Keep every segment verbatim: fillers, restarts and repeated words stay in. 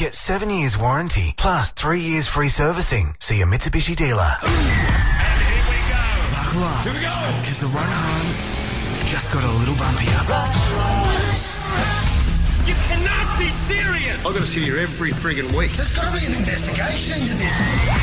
Get seven years warranty plus three years free servicing. See your Mitsubishi dealer. And here we go. Buckle up. Here we go. Because the run home just got a little bumpier. You cannot be serious. I've got to sit here every friggin' week. There's got to be an investigation into this.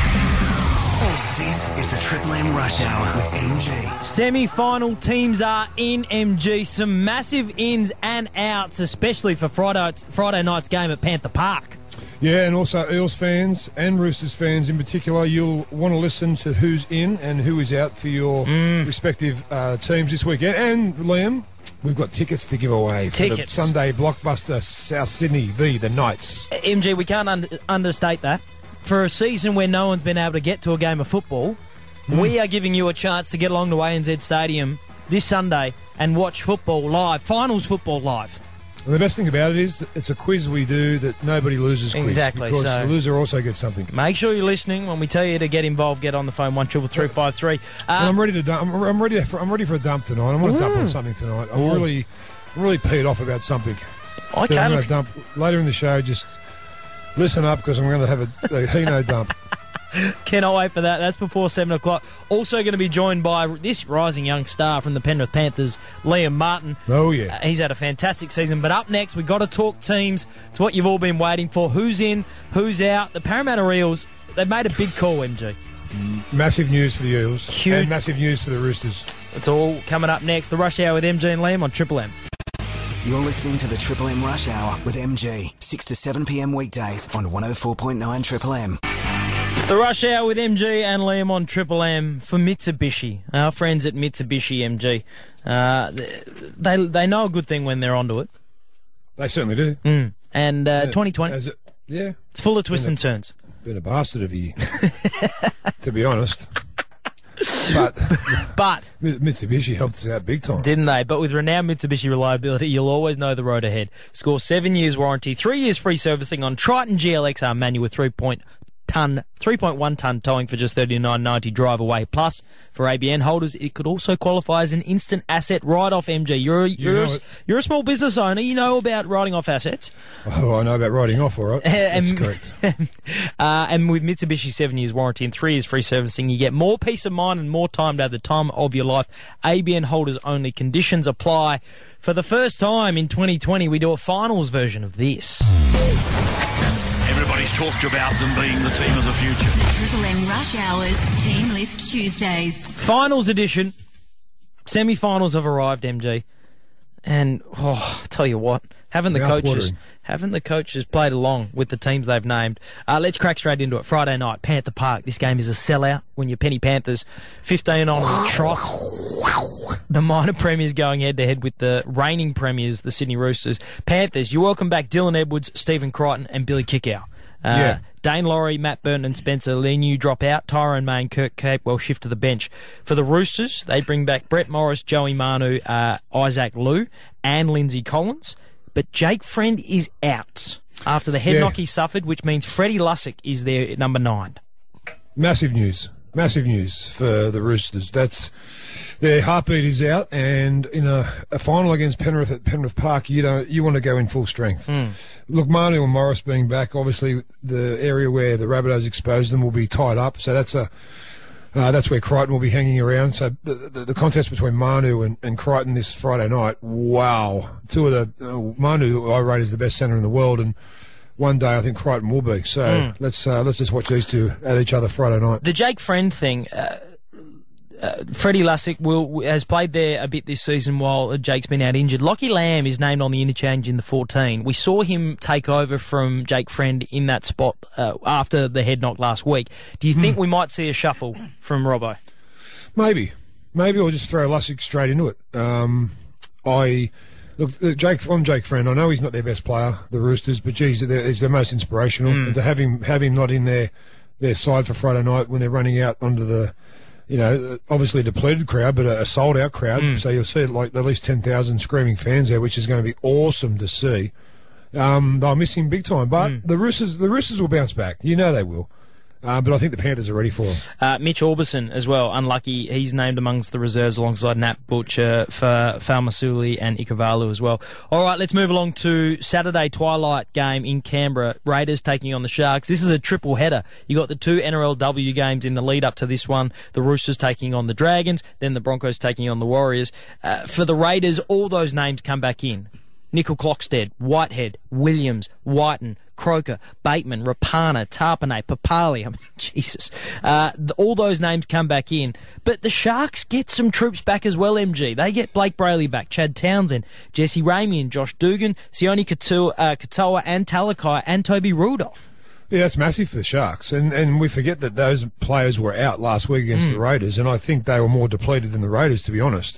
This is the Triple M Rush Hour with M G. Semi-final teams are in, M G. Some massive ins and outs, especially for Friday, Friday night's game at Panther Park. Yeah, and also Eels fans and Roosters fans in particular, you'll want to listen to who's in and who is out for your mm. respective uh, teams this weekend. And, Liam, we've got tickets to give away for tickets. the Sunday blockbuster South Sydney v the Knights. M G, we can't un- understate that. For a season where no one's been able to get to a game of football, mm. we are giving you a chance to get along to A N Z Stadium this Sunday and watch football live, finals football live. And the best thing about it is it's a quiz we do that nobody loses quiz. Exactly. Because so the loser also gets something. Make sure you're listening. When we tell you to get involved, get on the phone, one triple three five three. Uh, I'm ready to dump. I'm, I'm ready for I'm ready for a dump tonight. I want to dump on something tonight. I'm Ooh. really I'm really peed off about something. Okay. I'm going to dump later in the show. Just listen up because I'm going to have a, a Hino dump. Cannot wait for that. That's before seven o'clock. Also going to be joined by this rising young star from the Penrith Panthers, Liam Martin. Oh, yeah. Uh, he's had a fantastic season. But up next, we've got to talk teams. It's what you've all been waiting for. Who's in, who's out. The Parramatta Eels, they've made a big call, M G. Massive news for the Eels. Huge. And massive news for the Roosters. It's all coming up next. The Rush Hour with M G and Liam on Triple M. You're listening to the Triple M Rush Hour with M G, six to seven p.m. weekdays on one oh four point nine Triple M. It's the Rush Hour with M G and Liam on Triple M for Mitsubishi. Our friends at Mitsubishi, M G. Uh, they they know a good thing when they're onto it. They certainly do. Mm. And uh, yeah, twenty twenty, it, yeah, it's full of twists and turns. Been a bastard of a year, to be honest. But, but Mitsubishi helped us out big time. Didn't they? But with renowned Mitsubishi reliability, you'll always know the road ahead. Score seven years warranty, three years free servicing on Triton G L X R manual with three point ton, three point one tonne towing for just thirty-nine ninety drive away. Plus, for A B N holders, it could also qualify as an instant asset write-off, M G. You're a, you're, you a, you're a small business owner. You know about writing off assets. Oh, I know about writing off, all right. That's and, correct. uh, and with Mitsubishi seven years warranty and three years free servicing, you get more peace of mind and more time to have the time of your life. A B N holders only. Conditions apply. For the first time in twenty twenty, we do a finals version of this. Everybody's talked about them being the team of the future. The Triple M Rush Hours Team List Tuesdays. Finals edition. Semi-finals have arrived, M G. And, oh, I'll tell you what, having the Mouth coaches watering. having the coaches played along with the teams they've named. Uh, let's crack straight into it. Friday night, Panther Park. This game is a sellout when you're Penny Panthers. fifteen on the trot. The minor premiers going head-to-head with the reigning premiers, the Sydney Roosters. Panthers, you welcome back Dylan Edwards, Stephen Crichton and Billy Kickow. Uh, Yeah. Dane Laurie, Matt Burton and Spencer Leniu drop out. Tyrone May and Kirk Capewell shift to the bench. For the Roosters, they bring back Brett Morris, Joey Manu, uh, Isaac Liu and Lindsay Collins. But Jake Friend is out after the head Yeah. knock he suffered, which means Freddie Lussick is there at number nine. Massive news. Massive news for the Roosters. That's their heartbeat is out, and in a, a final against Penrith at Penrith Park, you don't you want to go in full strength. Mm. Look, Manu and Morris being back, obviously the area where the Rabbitohs exposed them will be tied up, so that's a uh, that's where Crichton will be hanging around. So the, the, the contest between Manu and, and Crichton this Friday night, wow, two of the uh, Manu I rate as the best centre in the world, and one day I think Crichton will be. So Mm. let's uh, let's just watch these two at each other Friday night. The Jake Friend thing, uh, uh, Freddie Lussick will, has played there a bit this season while Jake's been out injured. Lockie Lamb is named on the interchange in the fourteen. We saw him take over from Jake Friend in that spot uh, after the head knock last week. Do you think mm. we might see a shuffle from Robbo? Maybe. Maybe I'll just throw Lussick straight into it. Um, I... Look, Jake, I'm Jake Friend. I know he's not their best player, the Roosters, but geez, he's their most inspirational. Mm. And to have him have him not in their their side for Friday night when they're running out under the, you know, obviously a depleted crowd, but a, a sold out crowd. Mm. So you'll see like at least ten thousand screaming fans there, which is going to be awesome to see. Um, they'll miss him big time, but Mm. the Roosters the Roosters will bounce back. You know they will. Uh, but I think the Panthers are ready for him. Uh, Mitch Orbison as well, unlucky. He's named amongst the reserves alongside Nat Butcher for Falmasuli and Ikavalu as well. All right, let's move along to Saturday twilight game in Canberra. Raiders taking on the Sharks. This is a triple header. You got the two N R L W games in the lead up to this one. The Roosters taking on the Dragons, then the Broncos taking on the Warriors. Uh, for the Raiders, all those names come back in. Nickel Clockstead, Whitehead, Williams, Whiten, Croker, Bateman, Rapana, Tarpanay, Papali. I mean, Jesus. Uh, the, all those names come back in. But the Sharks get some troops back as well, M G. They get Blake Brayley back, Chad Townsend, Jesse Ramey and Josh Dugan, Sione Katoa, uh, Katoa and Talakai and Toby Rudolph. Yeah, that's massive for the Sharks. And and we forget that those players were out last week against mm. the Raiders, and I think they were more depleted than the Raiders, to be honest.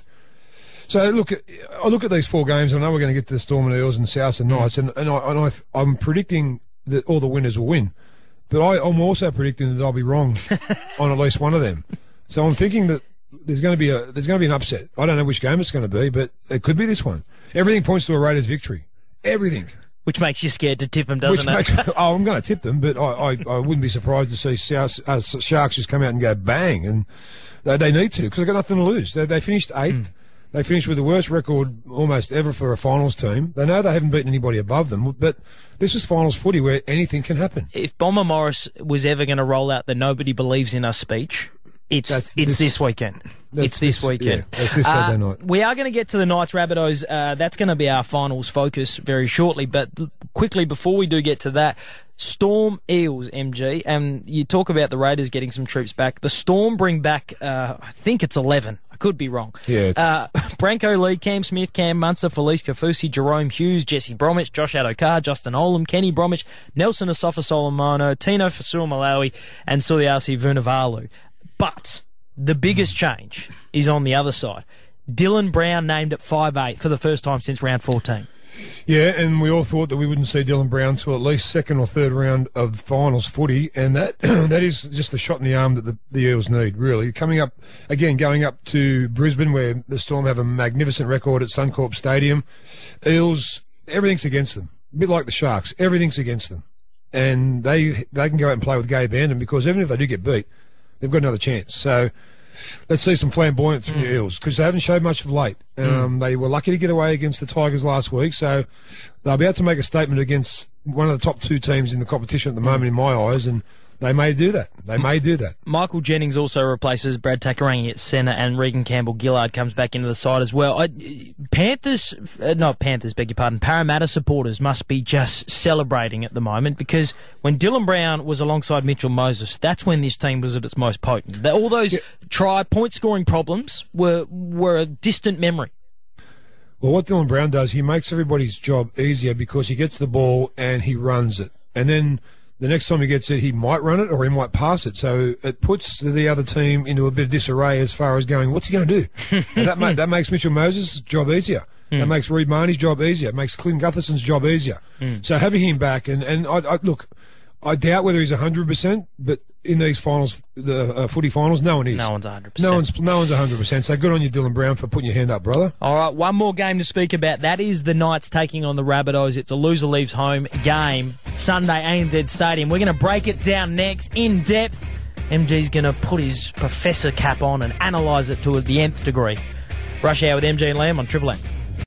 So look, at, I look at these four games. I know we're going to get to the Storm and Eels and South and Knights, and and, I, and I, I'm predicting that all the winners will win, but I, I'm also predicting that I'll be wrong on at least one of them. So I'm thinking that there's going to be a there's going to be an upset. I don't know which game it's going to be, but it could be this one. Everything points to a Raiders victory. Everything. Which makes you scared to tip them, doesn't Which it? Makes, oh, I'm going to tip them, but I, I, I wouldn't be surprised to see South, uh, Sharks just come out and go bang, and they, they need to because they've got nothing to lose. They, they finished eighth. Mm. They finished with the worst record almost ever for a finals team. They know they haven't beaten anybody above them, but this is finals footy where anything can happen. If Bomber Morris was ever going to roll out the nobody believes in us speech, it's that's it's this, this weekend. It's this, this weekend. Yeah, it's this Saturday uh, night. We are going to get to the Knights Rabbitohs. Uh, that's going to be our finals focus very shortly. But quickly, before we do get to that, Storm Eels, M G, and you talk about the Raiders getting some troops back. The Storm bring back, uh, I think it's eleven. I could be wrong. Yeah. Uh, Branko Lee, Cam Smith, Cam Munster, Felice Kafusi, Jerome Hughes, Jesse Bromwich, Josh Adokar, Justin Olam, Kenny Bromwich, Nelson Asafa Solomono, Tino Fasua Malawi, and Suliasi Vunivalu. But the biggest change is on the other side. Dylan Brown named at five eight for the first time since round fourteen. Yeah, and we all thought that we wouldn't see Dylan Brown till at least second or third round of finals footy, and that that is just the shot in the arm that the, the Eels need, really. Coming up, again, going up to Brisbane, where the Storm have a magnificent record at Suncorp Stadium. Eels, everything's against them. A bit like the Sharks, everything's against them. And they they can go out and play with Gabe Andon, because even if they do get beat, they've got another chance. So let's see some flamboyance from mm. the Eels, because they haven't showed much of late. Um, mm. They were lucky to get away against the Tigers last week, so they'll be able to make a statement against one of the top two teams in the competition at the moment, in my eyes, and they may do that. They may do that. Michael Jennings also replaces Brad Takarangi at centre, and Regan Campbell-Gillard comes back into the side as well. I, Panthers, uh, not Panthers, beg your pardon, Parramatta supporters must be just celebrating at the moment, because when Dylan Brown was alongside Mitchell Moses, that's when this team was at its most potent. All those yeah. try point-scoring problems were were a distant memory. Well, what Dylan Brown does, he makes everybody's job easier because he gets the ball and he runs it. And then the next time he gets it, he might run it or he might pass it. So it puts the other team into a bit of disarray as far as going, what's he going to do? And that, ma- that makes Mitchell Moses' job easier. Mm. That makes Reed Marnie's job easier. It makes Clint Gutherson's job easier. Mm. So having him back, and, and I, I look, I doubt whether he's one hundred percent, but in these finals, the uh, footy finals, no one is. No one's one hundred percent. No one's, no one's one hundred percent. So good on you, Dylan Brown, for putting your hand up, brother. All right, one more game to speak about. That is the Knights taking on the Rabbitohs. It's a loser leaves home game, Sunday, A N Z Stadium. We're going to break it down next in depth. M G's going to put his professor cap on and analyse it to the nth degree. Rush Hour with M G and Liam on Triple M.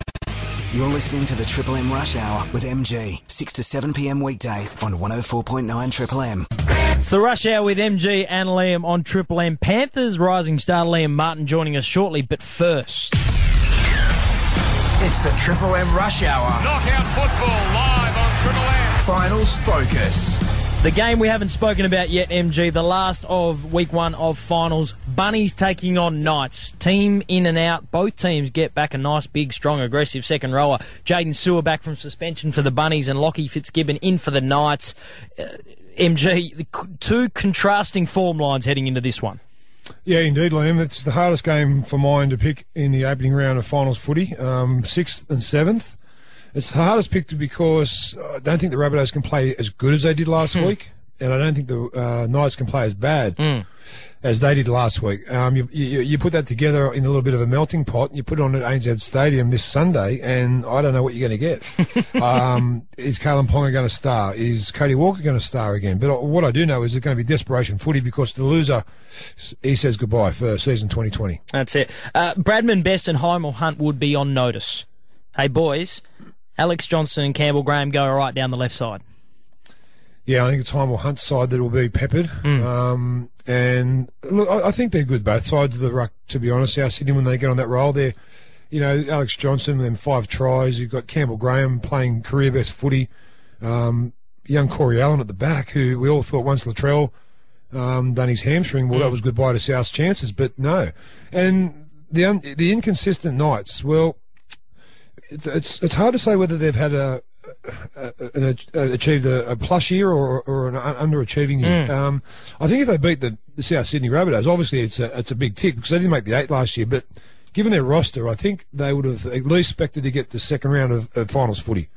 You're listening to the Triple M Rush Hour with M G, six to seven p.m. weekdays on one oh four point nine Triple M. It's the Rush Hour with M G and Liam on Triple M. Panthers rising star Liam Martin joining us shortly, but first, it's the Triple M Rush Hour. Knockout football live on Triple M. Finals Focus. The game we haven't spoken about yet, M G, the last of week one of finals. Bunnies taking on Knights. Team in and out. Both teams get back a nice, big, strong, aggressive second rower. Jaden Sewer back from suspension for the Bunnies and Lockie Fitzgibbon in for the Knights. Uh, M G, the two contrasting form lines heading into this one. Yeah, indeed, Liam. It's the hardest game for mine to pick in the opening round of finals footy, um, sixth and seventh. It's the hardest pick because I don't think the Rabbitohs can play as good as they did last hmm. week. and I don't think the uh, Knights can play as bad Mm. as they did last week. Um, you, you, you put that together in a little bit of a melting pot, you put it on at A N Z Stadium this Sunday, and I don't know what you're going to get. um, is Kalen Ponga going to star? Is Cody Walker going to star again? But what I do know is it's going to be desperation footy because the loser, he says goodbye for season twenty twenty. That's it. Uh, Bradman, Best and Hymel Hunt would be on notice. Hey, boys, Alex Johnson and Campbell Graham go right down the left side. Yeah, I think it's Hymel Hunt's side that will be peppered. Mm. Um, and look, I, I think they're good both sides of the ruck, to be honest. South Sydney, when they get on that roll, they're, you know, Alex Johnson, then five tries. You've got Campbell Graham playing career best footy. Um, young Corey Allen at the back, who we all thought once Latrell um, done his hamstring, well, mm. that was goodbye to South's chances, but no. And the un- the inconsistent Knights, well, it's, it's it's hard to say whether they've had a Uh, uh, uh, achieved a, a plus year or, or an underachieving year. Mm. Um, I think if they beat the, the South Sydney Rabbitohs, obviously it's a, it's a big tick because they didn't make the eight last year, but given their roster, I think they would have at least expected to get the second round of, of finals footy.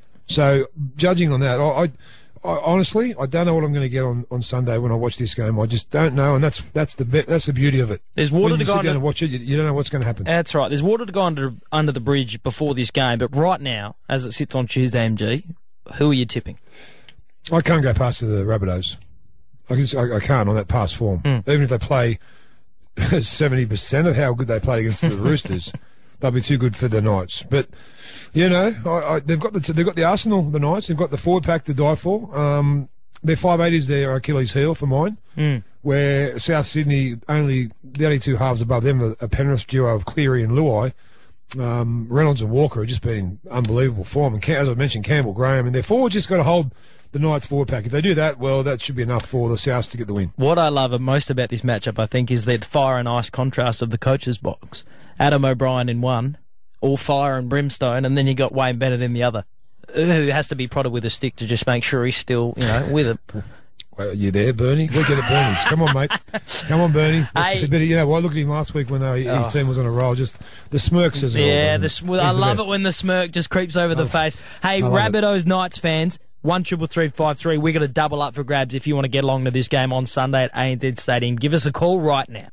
So, judging on that, I, I, I honestly, I don't know what I'm going to get on, on Sunday when I watch this game. I just don't know, and that's that's the be- that's the beauty of it. There's water when to you go sit under- down and watch it, you, you don't know what's going to happen. That's right. There's water to go under under the bridge before this game, but right now, as it sits on Tuesday, M G, who are you tipping? I can't go past the Rabbitohs. I, can, I, I can't on that past form. Mm. Even if they play seventy percent of how good they played against the Roosters, they'll be too good for the Knights. But, you know, I, I, they've got the they've got the Arsenal, the Knights. They've got the forward pack to die for. Um, their five eight is their Achilles heel for mine, mm. where South Sydney, only the only two halves above them are a Penrith duo of Cleary and Luai. Um, Reynolds and Walker have just been in unbelievable form. And as I mentioned, Campbell Graham, and their forwards just got to hold the Knights forward pack. If they do that, well, that should be enough for the Souths to get the win. What I love most about this matchup, I think, is the fire and ice contrast of the coaches' box. Adam O'Brien in one, all fire and brimstone, and then you got Wayne Bennett in the other, who has to be prodded with a stick to just make sure he's still, you know, with it. Well, are you there, Bernie? We'll get it, Bernie's. Come on, mate. Come on, Bernie. Hey. But, you know, well, look at him last week when they, Oh. his team was on a roll. Just the smirk says it all. Yeah, doesn't the, it? sm- He's I the love best. it when the smirk just creeps over the love face. Hey, I love it. Rabbitohs Knights fans, one triple three five three. We're going to double up for grabs if you want to get along to this game on Sunday at A N Z Stadium. Give us a call right now.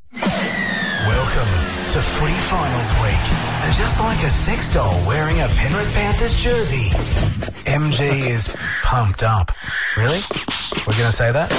Welcome to Footy Finals Week. And just like a sex doll wearing a Penrith Panthers jersey, M G is pumped up. Really? We're going to say that?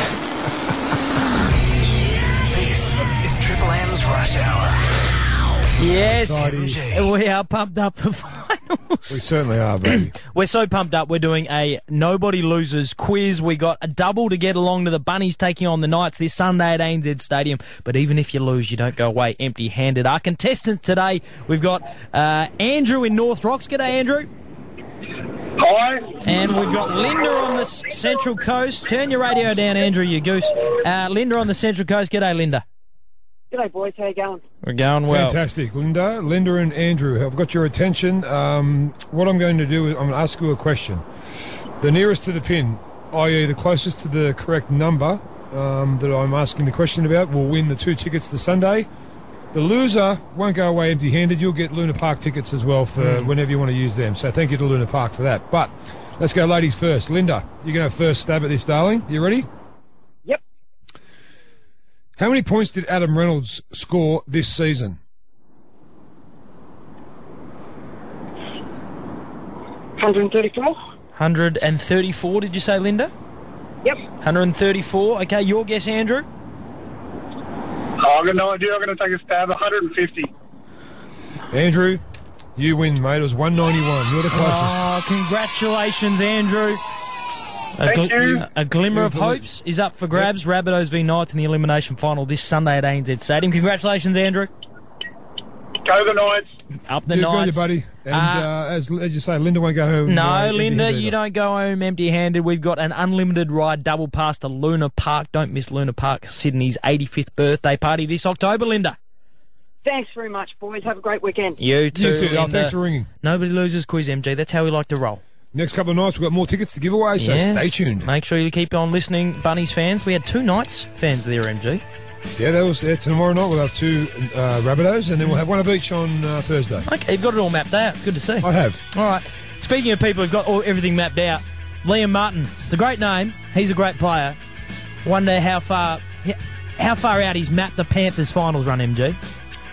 This is Triple M's Rush Hour. Yes, Exciting. M G. we are pumped up for finals. We certainly are, baby. We're so pumped up. We're doing a Nobody Loses quiz. We got a double to get along to the Bunnies taking on the Knights this Sunday at A N Z Stadium. But even if you lose, you don't go away empty-handed. Our contestants today, we've got uh, Andrew in North Rocks. G'day, Andrew. Hi. And we've got Linda on the s- Central Coast. Turn your radio down, Andrew, you goose. Uh, Linda on the Central Coast. G'day, Linda. G'day, boys. How you going? We're going well. Fantastic. Linda, Linda and Andrew, I've got your attention. Um, what I'm going to do is I'm going to ask you a question. The nearest to the pin, that is the closest to the correct number um, that I'm asking the question about, will win the two tickets to Sunday. The loser won't go away empty-handed. You'll get Luna Park tickets as well for Mm. whenever you want to use them. So thank you to Luna Park for that. But let's go ladies first. Linda, you're going to have first stab at this, darling. You ready? Yep. How many points did Adam Reynolds score this season? one hundred thirty-four? one hundred thirty-four, did you say, Linda? Yep. one hundred thirty-four. Okay, your guess, Andrew? Oh, I've got no idea. I'm going to take a stab. one hundred fifty. Andrew, you win, mate. It was one ninety-one. You're the closest. Oh, congratulations, Andrew. A, Thank you. a glimmer of Here's the- hopes is up for grabs. Rabbitohs v Knights in the elimination final this Sunday at A N Z Stadium. Congratulations, Andrew. Go the Knights. Up the Good on you, Knights. buddy. And Uh, uh, as, as you say, Linda won't go home. No, uh, Linda, empty-handed. you don't go home empty-handed. We've got an unlimited ride double pass to Luna Park. Don't miss Luna Park, Sydney's eighty-fifth birthday party this October, Linda. Thanks very much, boys. Have a great weekend. You too, You too. Oh, Linda. thanks for ringing. Nobody loses quiz, M G. That's how we like to roll. Next couple of nights, we've got more tickets to give away, so Yes. stay tuned. Make sure you keep on listening, Bunnies fans. We had two Knights fans there, M G. Yeah, that was yeah, tomorrow night. We'll have two uh, Rabbitohs, and then we'll have one of each on uh, Thursday. Okay, you've got it all mapped out. It's good to see. I have. All right. Speaking of people who've got all, everything mapped out, Liam Martin. It's a great name. He's a great player. Wonder how far how far out he's mapped the Panthers finals run, M G.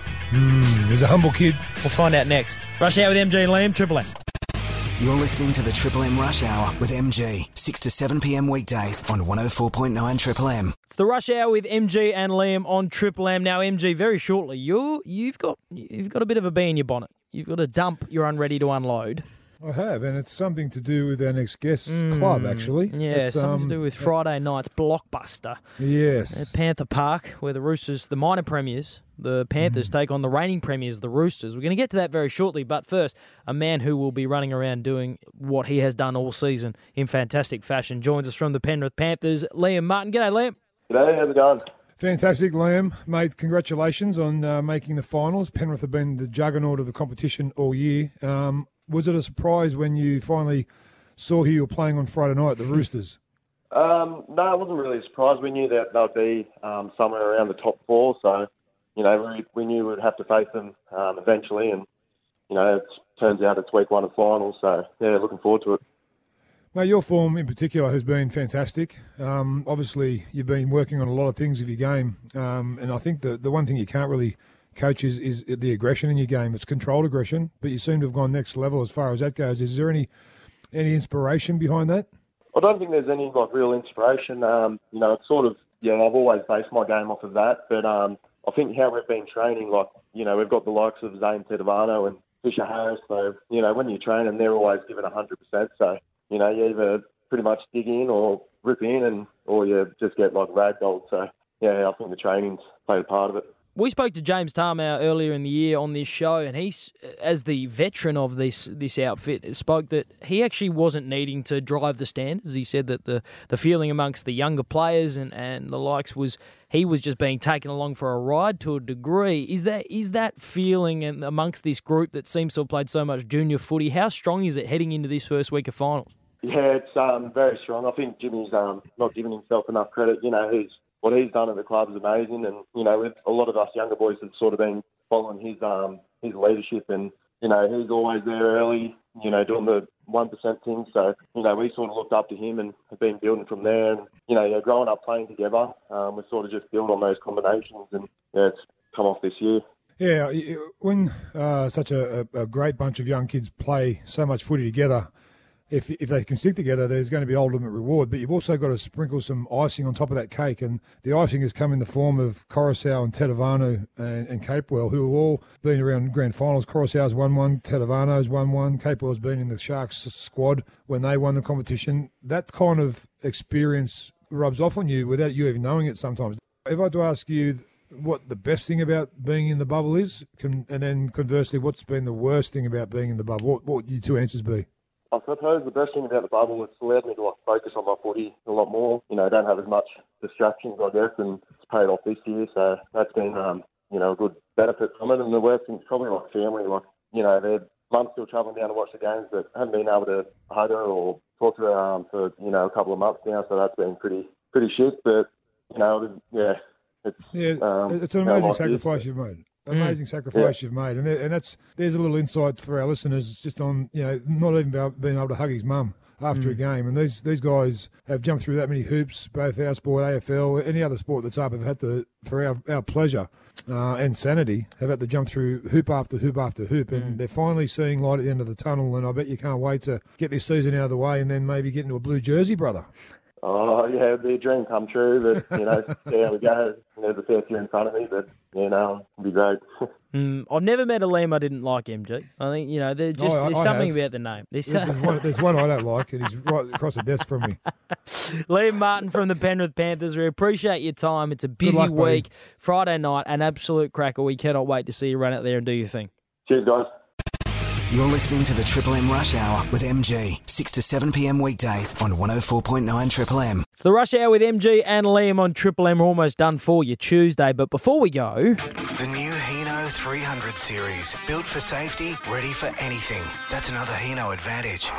Mm, he's a humble kid. We'll find out next. Rush Hour with M G and Liam, Triple M. You're listening to the Triple M Rush Hour with M G, six to seven p.m. weekdays on one oh four point nine Triple M. It's the Rush Hour with M G and Liam on Triple M. Now, M G, very shortly, you you've got you've got a bit of a bee in your bonnet. You've got a dump you're unready to unload. I have, and it's something to do with our next guest club, actually. Yeah, It's, something um, to do with Friday night's blockbuster Yes. at Panther Park, where the Roosters, the minor premiers, the Panthers take on the reigning premiers, the Roosters. We're going to get to that very shortly, but first, a man who will be running around doing what he has done all season in fantastic fashion joins us from the Penrith Panthers, Liam Martin. G'day, Liam. G'day, how's it going? Fantastic, Liam. Mate, congratulations on uh, making the finals. Penrith have been the juggernaut of the competition all year. Um, was it a surprise when you finally saw who you were playing on Friday night, the Roosters? Um, no, it wasn't really a surprise. We knew that they'd be um, somewhere around the top four, so, you know, we, we knew we'd have to face them um, eventually, and, you know, it turns out it's week one of finals, so, yeah, looking forward to it. Mate, your form in particular has been fantastic. Um, obviously, you've been working on a lot of things of your game, um, and I think the, the one thing you can't really coach is, is the aggression in your game. It's controlled aggression, but you seem to have gone next level as far as that goes. Is there any any inspiration behind that? I don't think there's any, like, real inspiration. Um, you know, it's sort of, yeah, I've always based my game off of that, but um, I think how we've been training, like, you know, we've got the likes of Zane Tedovano and Fisher Harris, so, you know, when you train them, they're always giving one hundred percent, so, you know, you either pretty much dig in or rip in, and or you just get, like, ragdolled, so, yeah, I think the training's played a part of it. We spoke to James Tarmow earlier in the year on this show, and he, as the veteran of this this outfit, spoke that he actually wasn't needing to drive the standards. He said that the, the feeling amongst the younger players and, and the likes was he was just being taken along for a ride to a degree. Is that is that feeling and amongst this group that seems to have played so much junior footy? How strong is it heading into this first week of finals? Yeah, it's um, very strong. I think Jimmy's um, not giving himself enough credit. You know, he's what he's done at the club is amazing, and you know, with a lot of us younger boys have sort of been following his um, his leadership, and you know, he's always there early, you know, doing the one percent thing. So you know, we sort of looked up to him and have been building from there. And you know, yeah, growing up playing together, um, we sort of just build on those combinations, and yeah, it's come off this year. Yeah, when uh, such a, a great bunch of young kids play so much footy together, if if they can stick together, there's going to be ultimate reward. But you've also got to sprinkle some icing on top of that cake, and the icing has come in the form of Coruscant and Tedovano and, and Capewell, who have all been around grand finals. Coruscant's won one, Tedovano's won one, Capewell's been in the Sharks squad when they won the competition. That kind of experience rubs off on you without you even knowing it sometimes. If I had to ask you what the best thing about being in the bubble is, can, and then conversely, what's been the worst thing about being in the bubble, what, what would your two answers be? I suppose the best thing about the bubble, it's allowed me to like focus on my footy a lot more. You know, I don't have as much distractions, I guess, and it's paid off this year. So that's been, um, you know, a good benefit from it. And the worst thing is probably like family. Like, you know, their mum's still travelling down to watch the games, but haven't been able to hug her or talk to her um, for, you know, a couple of months now. So that's been pretty, pretty shit. But, you know, yeah, it's yeah, um, it's an amazing sacrifice you've made. Amazing Mm. sacrifice Yeah. you've made, and there, and that's there's a little insight for our listeners. It's just on, you know, not even about being able to hug his mum after Mm. a game, and these these guys have jumped through that many hoops, both our sport, A F L, any other sport that's up, have had to, for our, our pleasure uh, and sanity, have had to jump through hoop after hoop after hoop, and Mm. they're finally seeing light at the end of the tunnel. And I bet you can't wait to get this season out of the way, and then maybe get into a blue jersey, brother. Oh, yeah, it'd be a dream come true, but, you know, see how we go. There's a fair few in front of me, but, you know, it'd be great. Mm, I've never met a Liam I didn't like, M G. I think, you know, there's just I- there's I something have. about the name. There's There's one, there's one I don't like, and he's right across the desk from me. Liam Martin from the Penrith Panthers. We appreciate your time. It's a busy luck, buddy. week. Friday night, an absolute cracker. We cannot wait to see you run out there and do your thing. Cheers, guys. You're listening to the Triple M Rush Hour with M G, six to seven p.m. weekdays on one oh four point nine Triple M. It's the Rush Hour with M G and Liam on Triple M. We're almost done for you Tuesday, but before we go, The new Hino three hundred series, built for safety, ready for anything. That's another Hino advantage.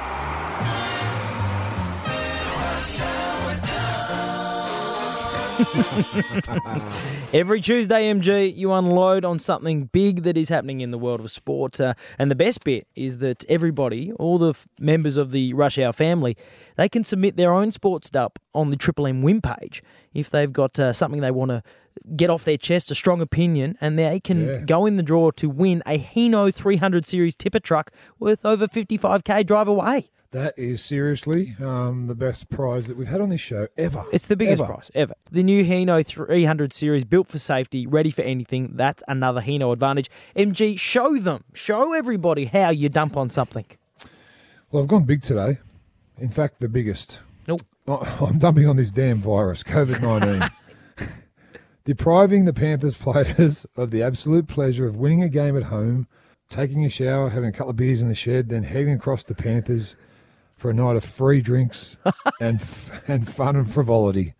Every Tuesday, M G, you unload on something big that is happening in the world of sport. Uh, and the best bit is that everybody, all the f- members of the Rush Hour family, they can submit their own sports dump on the Triple M win page if they've got uh, something they want to get off their chest, a strong opinion, and they can Yeah. go in the draw to win a Hino three hundred series tipper truck worth over fifty-five K drive away. That is seriously um, the best prize that we've had on this show ever. It's the biggest Ever. prize ever. The new Hino three hundred series, built for safety, ready for anything. That's another Hino advantage. M G, show them, show everybody how you dump on something. Well, I've gone big today. In fact, the biggest. Nope. I- I'm dumping on this damn virus, COVID nineteen. Depriving the Panthers players of the absolute pleasure of winning a game at home, taking a shower, having a couple of beers in the shed, then heading across to Panthers for a night of free drinks and f- and fun and frivolity.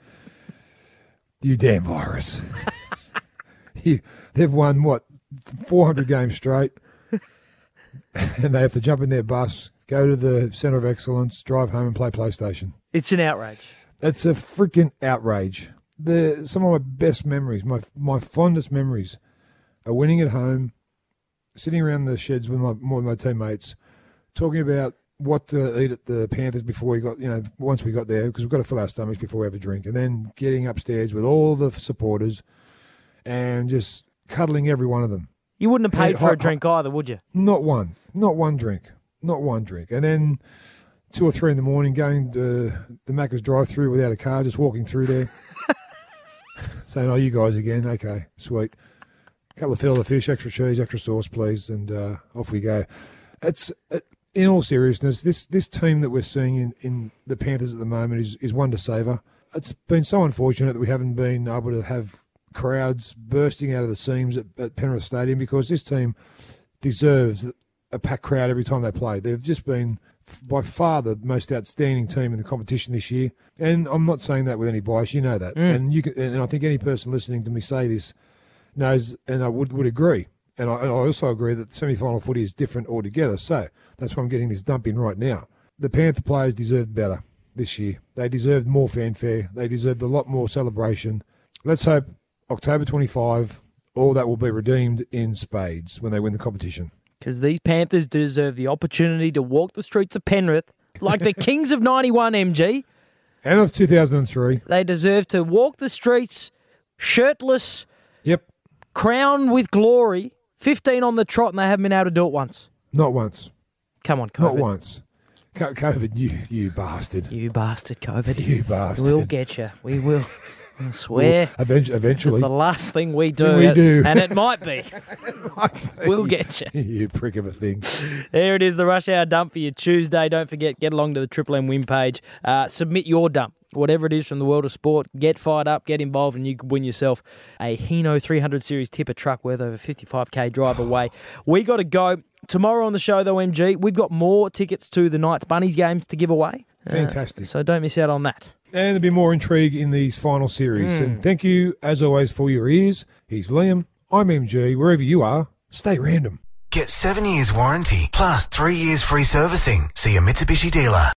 You damn virus. you, they've won, what, four hundred games straight, and they have to jump in their bus, go to the Centre of Excellence, drive home and play PlayStation. It's an outrage. It's a freaking outrage. The some of my best memories, my my fondest memories, are winning at home, sitting around the sheds with my with my teammates, talking about what to eat at the Panthers before we got, you know, once we got there, because we've got to fill our stomachs before we have a drink, and then getting upstairs with all the supporters and just cuddling every one of them. You wouldn't have paid Hey, for hi- a drink either, would you? Not one, not one drink, not one drink, and then two or three in the morning going to the Macca's drive-through without a car, just walking through there. Saying, oh, you guys again? Okay, sweet. Couple of fillet of fish, extra cheese, extra sauce, please, and uh, off we go. It's uh, in all seriousness, this this team that we're seeing in, in the Panthers at the moment is, is one to savour. It's been so unfortunate that we haven't been able to have crowds bursting out of the seams at, at Penrith Stadium, because this team deserves a packed crowd every time they play. They've just been by far the most outstanding team in the competition this year, and I'm not saying that with any bias. You know that, Mm. and you can, and I think any person listening to me say this knows, and I would would agree. And I, and I also agree that semi-final footy is different altogether. So that's why I'm getting this dump in right now. The Panther players deserved better this year. They deserved more fanfare. They deserved a lot more celebration. Let's hope October twenty-fifth, all that will be redeemed in spades when they win the competition. Because these Panthers deserve the opportunity to walk the streets of Penrith like the Kings of ninety-one, M G. And of two thousand three. They deserve to walk the streets shirtless, Yep. crowned with glory, fifteen on the trot, and they haven't been able to do it once. Not once. Come on, COVID. Not once. Co- COVID, you you bastard. You bastard, COVID. You bastard. We'll get you. We will. I swear. Well, eventu- eventually. It's the last thing we do. We do. And it might be. We'll get you. You prick of a thing. There it is, the Rush Hour dump for your Tuesday. Don't forget, get along to the Triple M win page. Uh, submit your dump, whatever it is from the world of sport. Get fired up, get involved, and you could win yourself a Hino three hundred series tipper truck worth over fifty-five K drive away. We got to go. Tomorrow on the show, though, M G, we've got more tickets to the Knights Bunnies games to give away. Fantastic. Uh, so don't miss out on that. And there'll be more intrigue in these final series. Mm. And thank you, as always, for your ears. He's Liam. I'm M G. Wherever you are, stay random. Get seven years warranty plus three years free servicing. See a Mitsubishi dealer.